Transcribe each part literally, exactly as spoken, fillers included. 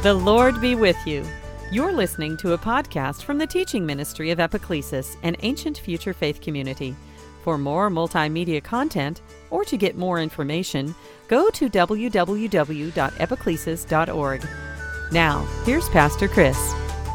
The Lord be with you. You're listening to a podcast from the teaching ministry of Epiclesis, an ancient future faith community. For more multimedia content, or to get more information, go to w w w dot epiclesis dot org. Now, here's Pastor Chris.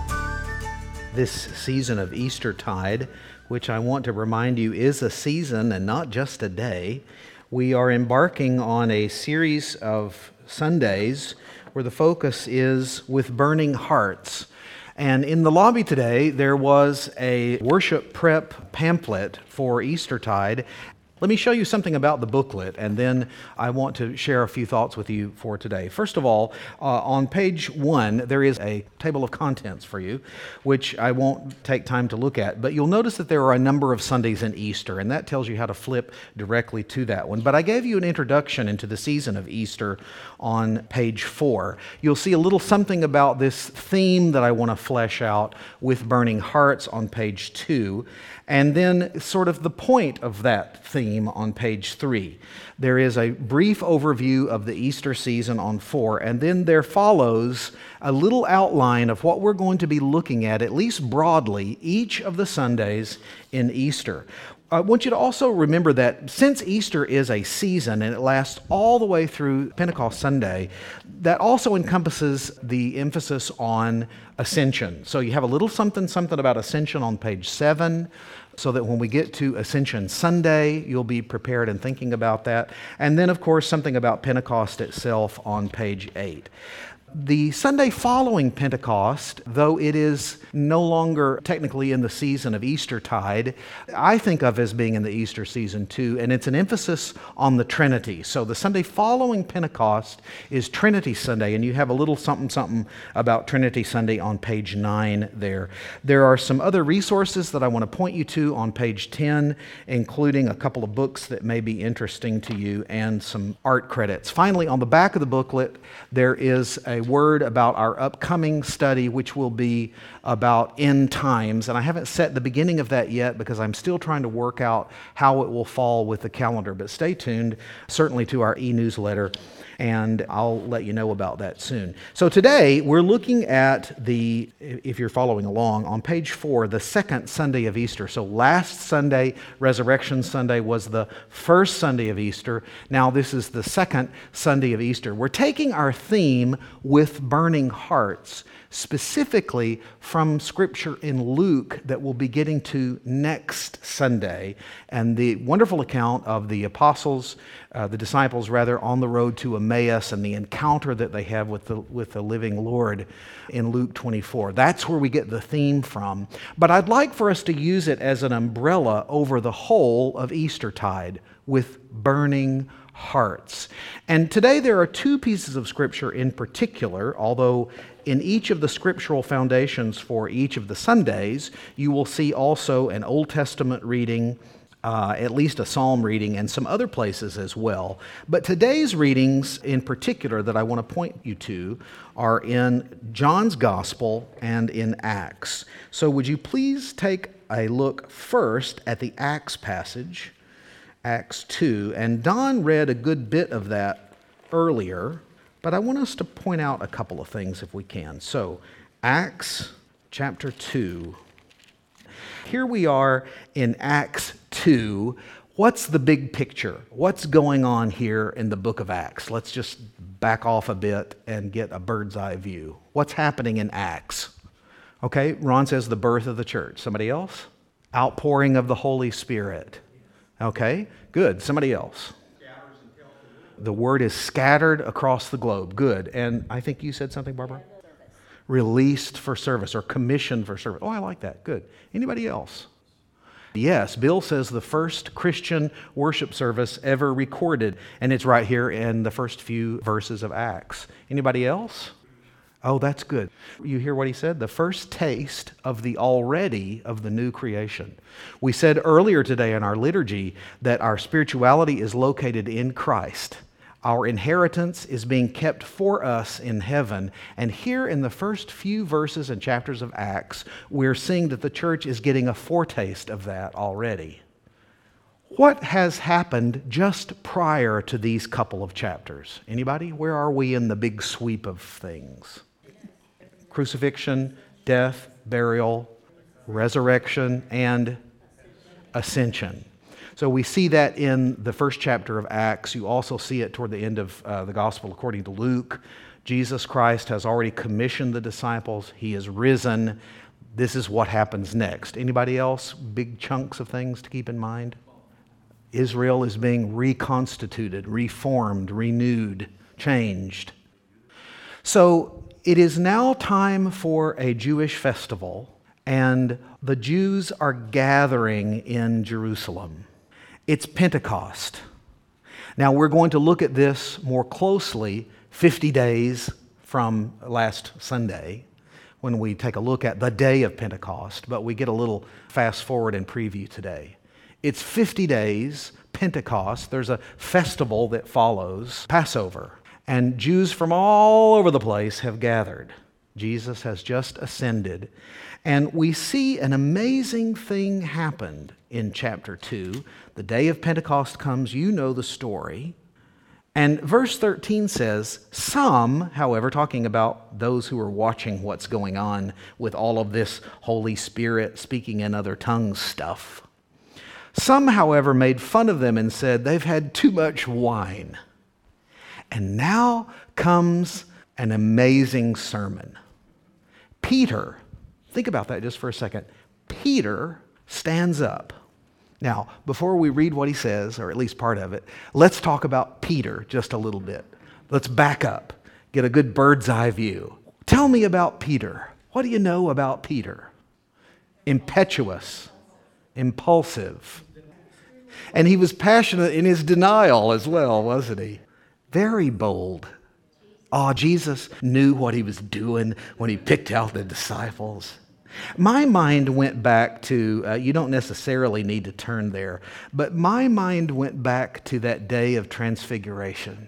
This season of Eastertide, which I want to remind you is a season and not just a day, we are embarking on a series of Sundays where the focus is with burning hearts. And in the lobby today, there was a worship prep pamphlet for Eastertide. Let me show you something about the booklet, and then I want to share a few thoughts with you for today. First of all, uh, on page one, there is a table of contents for you, which I won't take time to look at, but you'll notice that there are a number of Sundays in Easter, and that tells you how to flip directly to that one. But I gave you an introduction into the season of Easter on page four. You'll see a little something about this theme that I want to flesh out with burning hearts on page two, and then sort of the point of that theme on page three. There is a brief overview of the Easter season on four, and then there follows a little outline of what we're going to be looking at, at least broadly, each of the Sundays in Easter. I want you to also remember that since Easter is a season and it lasts all the way through Pentecost Sunday, that also encompasses the emphasis on ascension. So you have a little something, something about ascension on page seven, so that when we get to Ascension Sunday, you'll be prepared and thinking about that. And then, of course, something about Pentecost itself on page eight. The Sunday following Pentecost, though it is no longer technically in the season of Eastertide, I think of as being in the Easter season too, and it's an emphasis on the Trinity. So the Sunday following Pentecost is Trinity Sunday, and you have a little something something about Trinity Sunday on page nine there. There are some other resources that I want to point you to on page ten, including a couple of books that may be interesting to you and some art credits. Finally, on the back of the booklet, there is a word about our upcoming study, which will be about end times. And I haven't set the beginning of that yet because I'm still trying to work out how it will fall with the calendar. But stay tuned, certainly, to our e-newsletter, and I'll let you know about that soon. So today, we're looking at the, if you're following along, on page four, the second Sunday of Easter. So last Sunday, Resurrection Sunday, was the first Sunday of Easter. Now this is the second Sunday of Easter. We're taking our theme with burning hearts, specifically from Scripture in Luke that we'll be getting to next Sunday, and the wonderful account of the apostles, uh, the disciples rather, on the road to Emmaus and the encounter that they have with the, with the living Lord in Luke twenty-four. That's where we get the theme from. But I'd like for us to use it as an umbrella over the whole of Eastertide with burning hearts. And today there are two pieces of Scripture in particular, although in each of the scriptural foundations for each of the Sundays, you will see also an Old Testament reading, uh, at least a psalm reading, and some other places as well. But today's readings in particular that I want to point you to are in John's Gospel and in Acts. So would you please take a look first at the Acts passage, Acts two, and Don read a good bit of that earlier, but I want us to point out a couple of things if we can. So, Acts chapter two. Here we are in Acts two. What's the big picture? What's going on here in the book of Acts? Let's just back off a bit and get a bird's eye view. What's happening in Acts? Okay, Ron says the birth of the church. Somebody else? Outpouring of the Holy Spirit. Okay, good. Somebody else? The word is scattered across the globe. Good. And I think you said something, Barbara? Released for service or commissioned for service. Oh, I like that. Good. Anybody else? Yes, Bill says the first Christian worship service ever recorded, and it's right here in the first few verses of Acts. Anybody else? Oh, that's good. You hear what he said? The first taste of the already of the new creation. We said earlier today in our liturgy that our spirituality is located in Christ. Our inheritance is being kept for us in heaven. And here in the first few verses and chapters of Acts, we're seeing that the church is getting a foretaste of that already. What has happened just prior to these couple of chapters? Anybody? Where are we in the big sweep of things? crucifixion, death, burial, resurrection, and ascension. So we see that in the first chapter of Acts. You also see it toward the end of uh, the Gospel according to Luke. Jesus Christ has already commissioned the disciples. He is risen. This is what happens next. Anybody else? Big chunks of things to keep in mind? Israel is being reconstituted, reformed, renewed, changed. So it is now time for a Jewish festival, and the Jews are gathering in Jerusalem. It's Pentecost. Now we're going to look at this more closely fifty days from last Sunday when we take a look at the day of Pentecost, but we get a little fast forward and preview today. It's fifty days, Pentecost. There's a festival that follows, Passover. And Jews from all over the place have gathered. Jesus has just ascended. And we see an amazing thing happened in chapter two. The day of Pentecost comes, you know the story. And verse thirteen says, some, however, talking about those who are watching what's going on with all of this Holy Spirit speaking in other tongues stuff. Some, however, made fun of them and said, they've had too much wine. And now comes an amazing sermon. Peter, think about that just for a second. Peter stands up. Now, before we read what he says, or at least part of it, let's talk about Peter just a little bit. Let's back up, get a good bird's eye view. Tell me about Peter. What do you know about Peter? Impetuous, impulsive. And he was passionate in his denial as well, wasn't he? Very bold. Oh, Jesus knew what he was doing when he picked out the disciples. My mind went back to, uh, you don't necessarily need to turn there, but my mind went back to that day of transfiguration.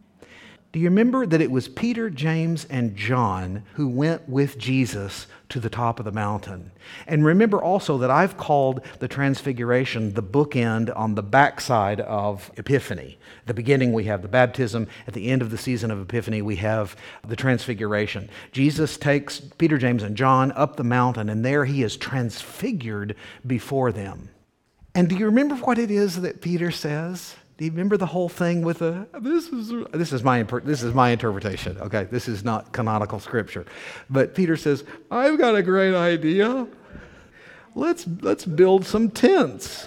Do you remember that it was Peter, James, and John who went with Jesus to the top of the mountain? And remember also that I've called the transfiguration the bookend on the backside of Epiphany. At the beginning we have the baptism. At the end of the season of Epiphany we have the transfiguration. Jesus takes Peter, James, and John up the mountain, and there he is transfigured before them. And do you remember what it is that Peter says? Do you remember the whole thing with the, this is this is my this is my interpretation, okay? This is not canonical scripture. But Peter says, I've got a great idea. Let's let's build some tents.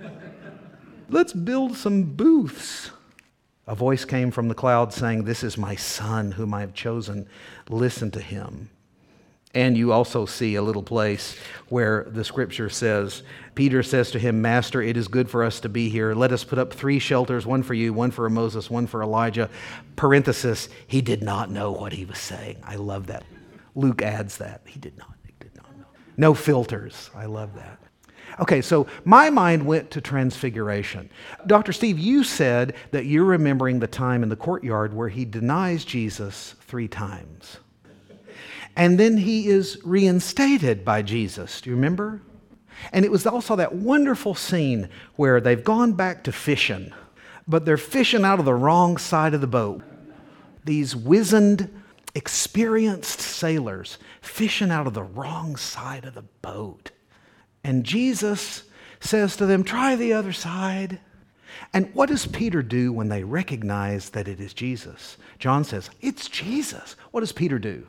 Let's build some booths. A voice came from the cloud saying, this is my son whom I have chosen. Listen to him. And you also see a little place where the scripture says, Peter says to him, Master, it is good for us to be here. Let us put up three shelters, one for you, one for Moses, one for Elijah. Parenthesis, he did not know what he was saying. I love that. Luke adds that. He did not. He did not know. No filters. I love that. Okay, so my mind went to transfiguration. Doctor Steve, you said that you're remembering the time in the courtyard where he denies Jesus three times. And then he is reinstated by Jesus. Do you remember? And it was also that wonderful scene where they've gone back to fishing, but they're fishing out of the wrong side of the boat. These wizened, experienced sailors fishing out of the wrong side of the boat. And Jesus says to them, try the other side. And what does Peter do when they recognize that it is Jesus? John says, it's Jesus. What does Peter do?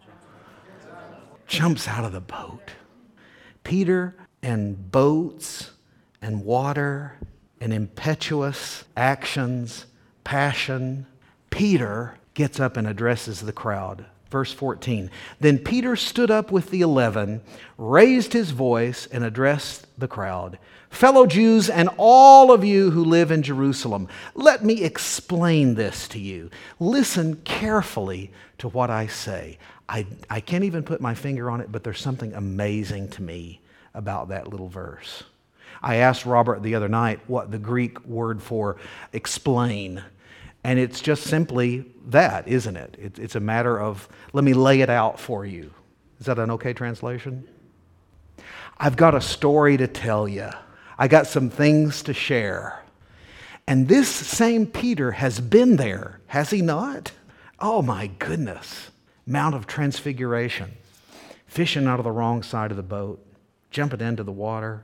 Jumps out of the boat. Peter and boats and water and impetuous actions, passion. Peter gets up and addresses the crowd. Verse fourteen, then Peter stood up with the eleven, raised his voice, and addressed the crowd. Fellow Jews and all of you who live in Jerusalem, let me explain this to you. Listen carefully to what I say. I, I can't even put my finger on it, but there's something amazing to me about that little verse. I asked Robert the other night what the Greek word for explain, and it's just simply that, isn't it? it? It's a matter of, let me lay it out for you. Is that an okay translation? I've got a story to tell you. I got some things to share. And this same Peter has been there, has he not? Oh my goodness. Mount of Transfiguration, fishing out of the wrong side of the boat, jumping into the water.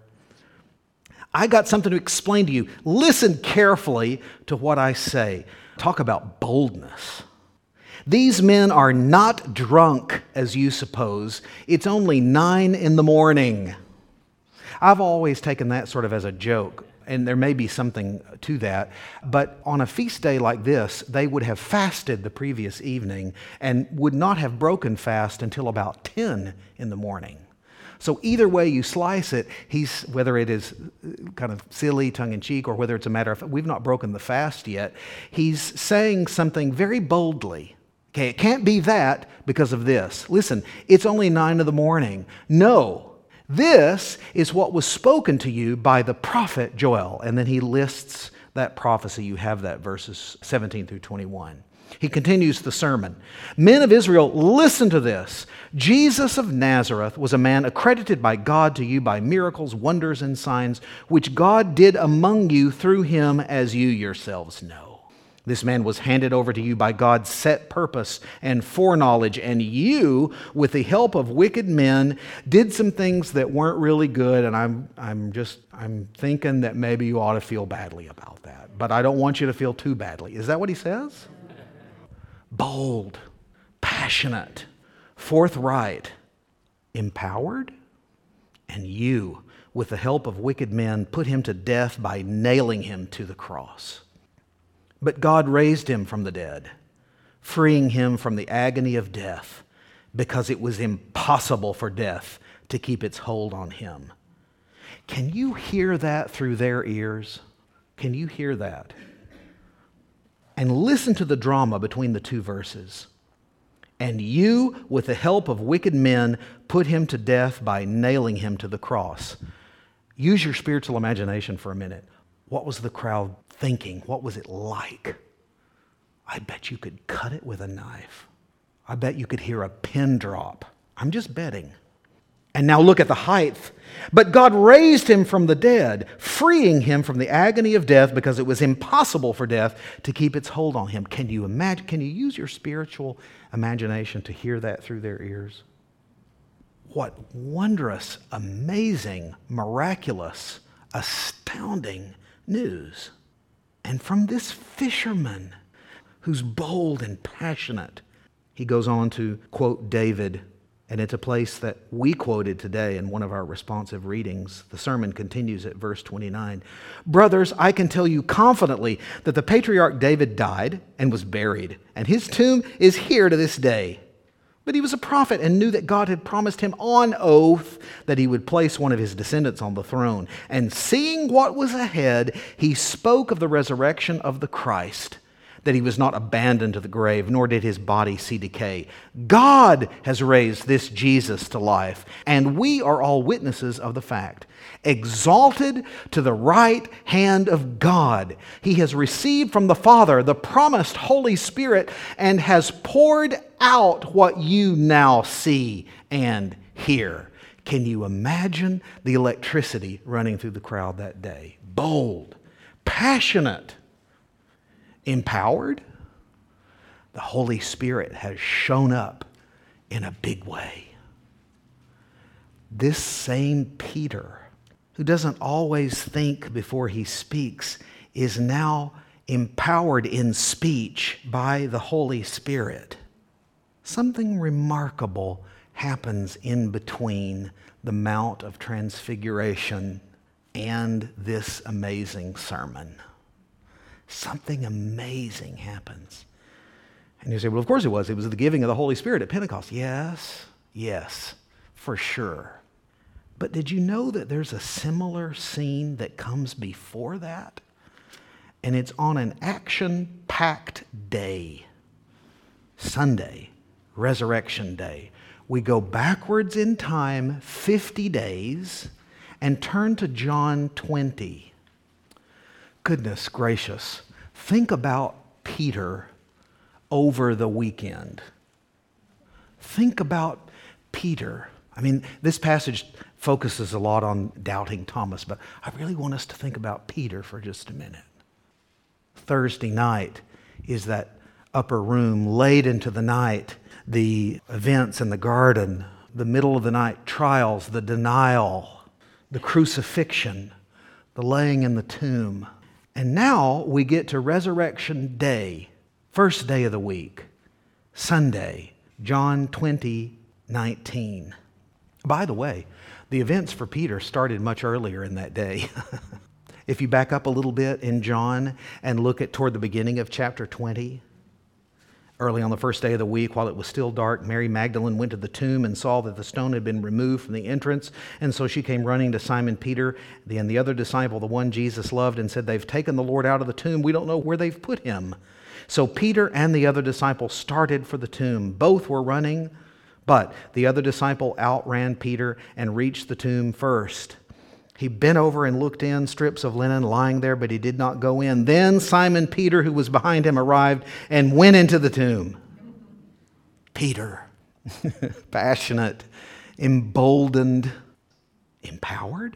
I got something to explain to you. Listen carefully to what I say. Talk about boldness. These men are not drunk, as you suppose. It's only nine in the morning. I've always taken that sort of as a joke, and there may be something to that. But on a feast day like this, they would have fasted the previous evening and would not have broken fast until about ten in the morning. So either way you slice it, he's, whether it is kind of silly, tongue-in-cheek, or whether it's a matter of, we've not broken the fast yet, he's saying something very boldly. Okay, it can't be that because of this. Listen, it's only nine in the morning. No, this is what was spoken to you by the prophet Joel. And then he lists that prophecy. You have that, verses seventeen through twenty-one. He continues the sermon. Men of Israel, listen to this. Jesus of Nazareth was a man accredited by God to you by miracles, wonders, and signs, which God did among you through him, as you yourselves know. This man was handed over to you by God's set purpose and foreknowledge, and you, with the help of wicked men, did some things that weren't really good, and I'm, I'm just, I'm thinking that maybe you ought to feel badly about that. But I don't want you to feel too badly. Is that what he says? Bold, passionate, forthright, empowered, and you, with the help of wicked men, put him to death by nailing him to the cross. But God raised him from the dead, freeing him from the agony of death, because it was impossible for death to keep its hold on him. Can you hear that through their ears? Can you hear that? And listen to the drama between the two verses. And you, with the help of wicked men, put him to death by nailing him to the cross. Use your spiritual imagination for a minute. What was the crowd thinking? What was it like? I bet you could cut it with a knife. I bet you could hear a pin drop. I'm just betting. And now look at the height. But God raised him from the dead, freeing him from the agony of death, because it was impossible for death to keep its hold on him. Can you imagine? Can you use your spiritual imagination to hear that through their ears? What wondrous, amazing, miraculous, astounding news. And from this fisherman who's bold and passionate, he goes on to quote David. And it's a place that we quoted today in one of our responsive readings. The sermon continues at verse twenty-nine. Brothers, I can tell you confidently that the patriarch David died and was buried, and his tomb is here to this day. But he was a prophet and knew that God had promised him on oath that he would place one of his descendants on the throne. And seeing what was ahead, he spoke of the resurrection of the Christ, that he was not abandoned to the grave, nor did his body see decay. God has raised this Jesus to life, and we are all witnesses of the fact. Exalted to the right hand of God, he has received from the Father the promised Holy Spirit and has poured out what you now see and hear. Can you imagine the electricity running through the crowd that day? Bold, passionate, empowered. The Holy Spirit has shown up in a big way. This same Peter, who doesn't always think before he speaks, is now empowered in speech by the Holy Spirit. Something remarkable happens in between the Mount of Transfiguration and this amazing sermon. Something amazing happens. And you say, well, of course it was. It was the giving of the Holy Spirit at Pentecost. Yes, yes, for sure. But did you know that there's a similar scene that comes before that? And it's on an action-packed day, Sunday, Resurrection Day. We go backwards in time fifty days and turn to John twenty. Goodness gracious, think about Peter over the weekend. Think about Peter. I mean, this passage focuses a lot on doubting Thomas, but I really want us to think about Peter for just a minute. Thursday night is that upper room late into the night. the events in the garden, the middle of the night trials, the denial, the crucifixion, the laying in the tomb. And now we get to Resurrection Day, first day of the week, Sunday, John twenty nineteen. By the way, the events for Peter started much earlier in that day. If you back up a little bit in John and look at toward the beginning of chapter twenty, early on the first day of the week, while it was still dark, Mary Magdalene went to the tomb and saw that the stone had been removed from the entrance. And so she came running to Simon Peter and the other disciple, the one Jesus loved, and said, "They've taken the Lord out of the tomb. We don't know where they've put him." So Peter and the other disciple started for the tomb. Both were running, but the other disciple outran Peter and reached the tomb first. He bent over and looked in, strips of linen lying there, but he did not go in. Then Simon Peter, who was behind him, arrived and went into the tomb. Peter, passionate, emboldened, empowered.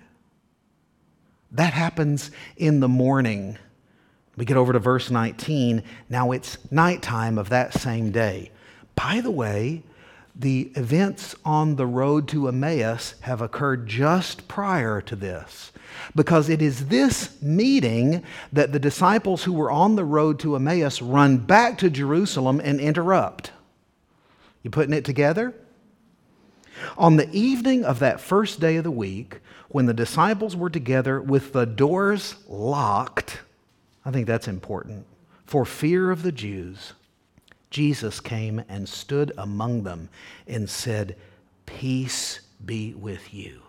That happens in the morning. We get over to verse nineteen. Now it's nighttime of that same day. By the way, the events on the road to Emmaus have occurred just prior to this, because it is this meeting that the disciples who were on the road to Emmaus run back to Jerusalem and interrupt. You putting it together? On the evening of that first day of the week, when the disciples were together with the doors locked, I think that's important, for fear of the Jews, Jesus came and stood among them and said, "Peace be with you."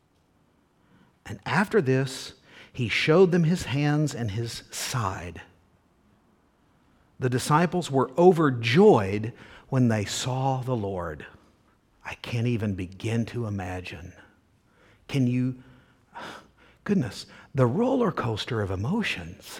And after this, he showed them his hands and his side. The disciples were overjoyed when they saw the Lord. I can't even begin to imagine. Can you, goodness, the roller coaster of emotions.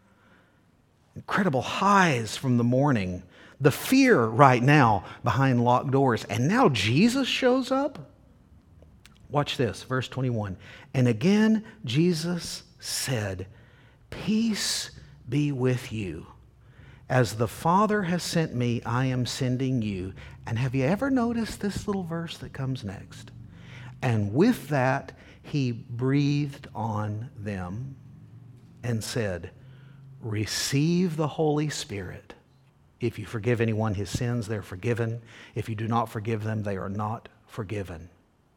Incredible highs from the morning. The fear right now behind locked doors. And now Jesus shows up? Watch this, verse twenty-one. And again, Jesus said, "Peace be with you. As the Father has sent me, I am sending you." And have you ever noticed this little verse that comes next? And with that, he breathed on them and said, "Receive the Holy Spirit. If you forgive anyone his sins, they're forgiven. If you do not forgive them, they are not forgiven."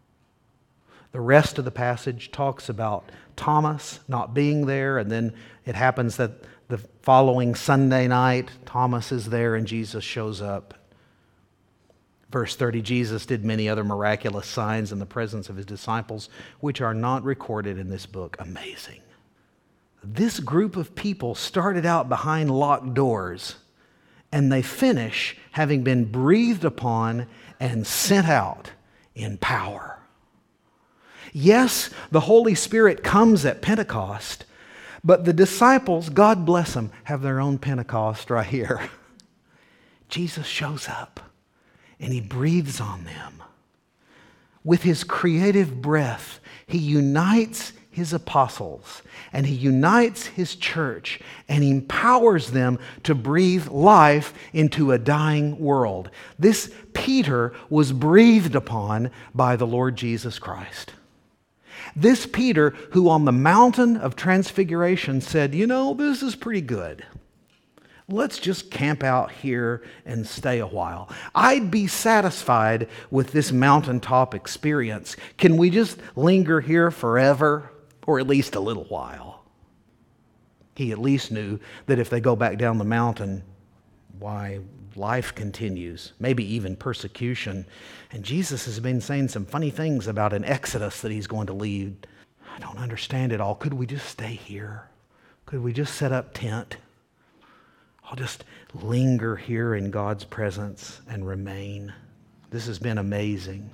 The rest of the passage talks about Thomas not being there, and then it happens that the following Sunday night, Thomas is there and Jesus shows up. Verse thirty, Jesus did many other miraculous signs in the presence of his disciples, which are not recorded in this book. Amazing. This group of people started out behind locked doors, and they finish having been breathed upon and sent out in power. Yes, the Holy Spirit comes at Pentecost, but the disciples, God bless them, have their own Pentecost right here. Jesus shows up and he breathes on them. With his creative breath, he unites his apostles, and he unites his church, and he empowers them to breathe life into a dying world. This Peter was breathed upon by the Lord Jesus Christ. This Peter, who on the mountain of transfiguration said, "You know, this is pretty good. Let's just camp out here and stay a while. I'd be satisfied with this mountaintop experience. Can we just linger here forever? Or at least a little while?" He at least knew that if they go back down the mountain, why, life continues, maybe even persecution. And Jesus has been saying some funny things about an exodus that he's going to lead. I don't understand it all. Could we just stay here? Could we just set up tent? I'll just linger here in God's presence and remain. This has been amazing.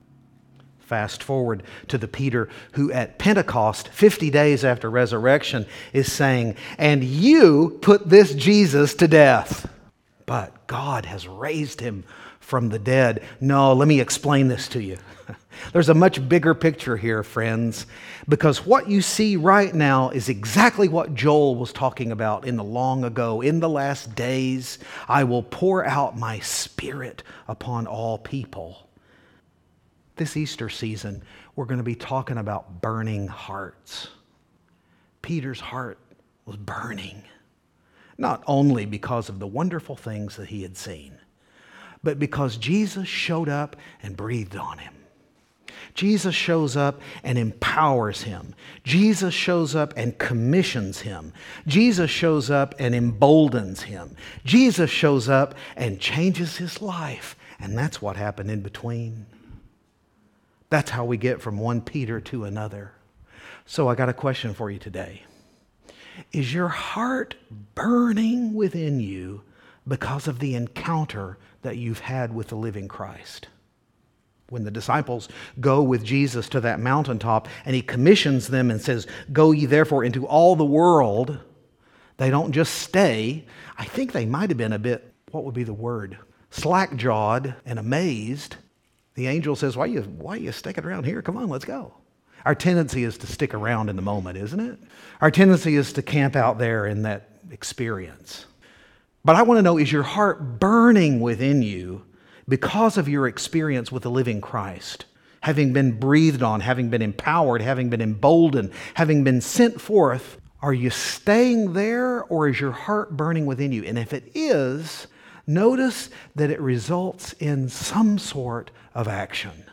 Fast forward to the Peter who at Pentecost, fifty days after resurrection, is saying, "And you put this Jesus to death, but God has raised him from the dead. No, let me explain this to you. There's a much bigger picture here, friends, because what you see right now is exactly what Joel was talking about in the long ago. In the last days, I will pour out my Spirit upon all people. This Easter season, we're going to be talking about burning hearts. Peter's heart was burning, not only because of the wonderful things that he had seen, but because Jesus showed up and breathed on him. Jesus shows up and empowers him. Jesus shows up and commissions him. Jesus shows up and emboldens him. Jesus shows up and changes his life. And that's what happened in between. That's how we get from one Peter to another. So I got a question for you today. Is your heart burning within you because of the encounter that you've had with the living Christ? When the disciples go with Jesus to that mountaintop and he commissions them and says, "Go ye therefore into all the world," they don't just stay. I think they might have been a bit, what would be the word? Slack-jawed and amazed. The angel says, why are you, why are you sticking around here? Come on, let's go. Our tendency is to stick around in the moment, isn't it? Our tendency is to camp out there in that experience. But I want to know, is your heart burning within you because of your experience with the living Christ? Having been breathed on, having been empowered, having been emboldened, having been sent forth, are you staying there, or is your heart burning within you? And if it is, notice that it results in some sort of action.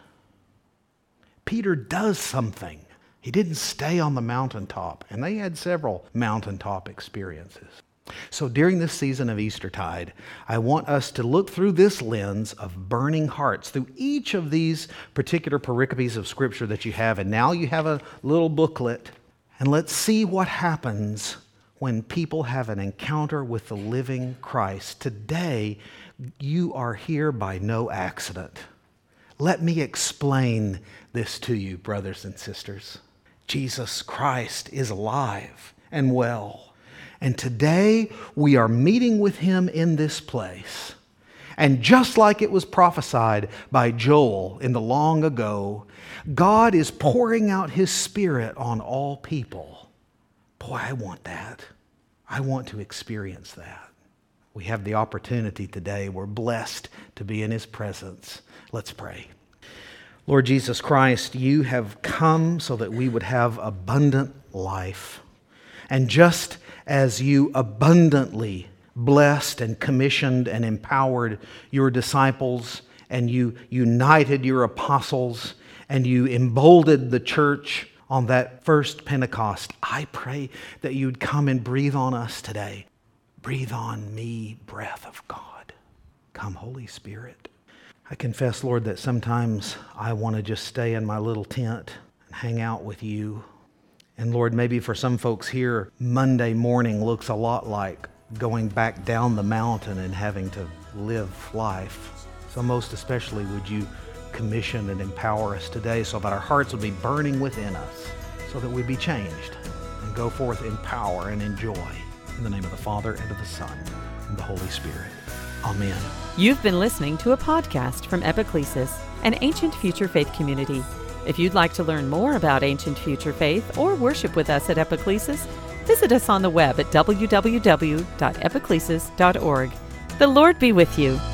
Peter does something. He didn't stay on the mountaintop, and they had several mountaintop experiences. So during this season of Eastertide, I want us to look through this lens of burning hearts, through each of these particular pericopes of Scripture that you have. And now you have a little booklet. And let's see what happens when people have an encounter with the living Christ. Today, you are here by no accident. Let me explain this to you, brothers and sisters. Jesus Christ is alive and well. And today, we are meeting with him in this place. And just like it was prophesied by Joel in the long ago, God is pouring out his Spirit on all people. Boy, I want that. I want to experience that. We have the opportunity today. We're blessed to be in his presence. Let's pray. Lord Jesus Christ, you have come so that we would have abundant life. And just as you abundantly blessed and commissioned and empowered your disciples, and you united your apostles, and you emboldened the church on that first Pentecost, I pray that you'd come and breathe on us today. Breathe on me, breath of God. Come, Holy Spirit. I confess, Lord, that sometimes I want to just stay in my little tent and hang out with you. And Lord, maybe for some folks here, Monday morning looks a lot like going back down the mountain and having to live life. So most especially, would you commission and empower us today so that our hearts would be burning within us, so that we'd be changed and go forth in power and in joy. In the name of the Father, and of the Son, and the Holy Spirit. Amen. You've been listening to a podcast from Epiclesis, an Ancient Future Faith community. If you'd like to learn more about Ancient Future Faith or worship with us at Epiclesis, visit us on the web at w w w dot epiclesis dot org. The Lord be with you.